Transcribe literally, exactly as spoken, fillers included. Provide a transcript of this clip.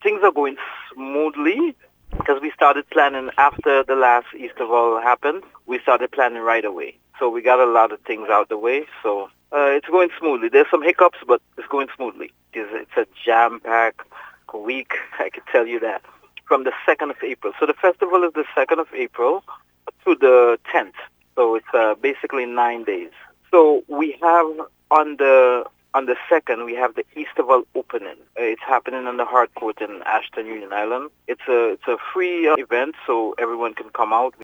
things are going smoothly because we started planning after the last Easterval happened. We started planning right away. So we got a lot of things out the way. So uh, it's going smoothly. There's some hiccups, but it's going smoothly. It's, it's a jam-packed week, I can tell you that, from the second of April. So the festival is the second of April to the tenth. So it's uh, basically nine days. So we have on the on the second, we have the Easterval opening. Uh, it's happening on the Hard Court in Ashton, Union Island. It's a it's a free uh, event, so everyone can come out.